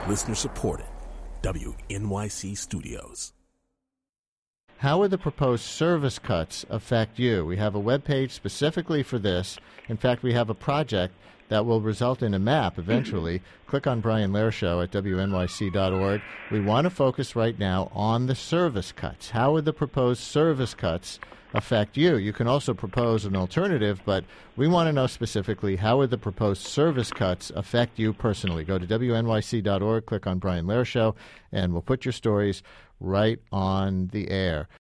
Listener supported. WNYC Studios. How would the proposed service cuts affect you? We have a webpage specifically for this. In fact, we have a project that will result in a map eventually. Click on Brian Lehrer Show at WNYC.org. We want to focus right now on the service cuts. How would the proposed service cuts affect you? You can also propose an alternative, but we want to know specifically how would the proposed service cuts affect you personally. Go to WNYC.org, click on Brian Lehrer Show, and we'll put your stories right on the air.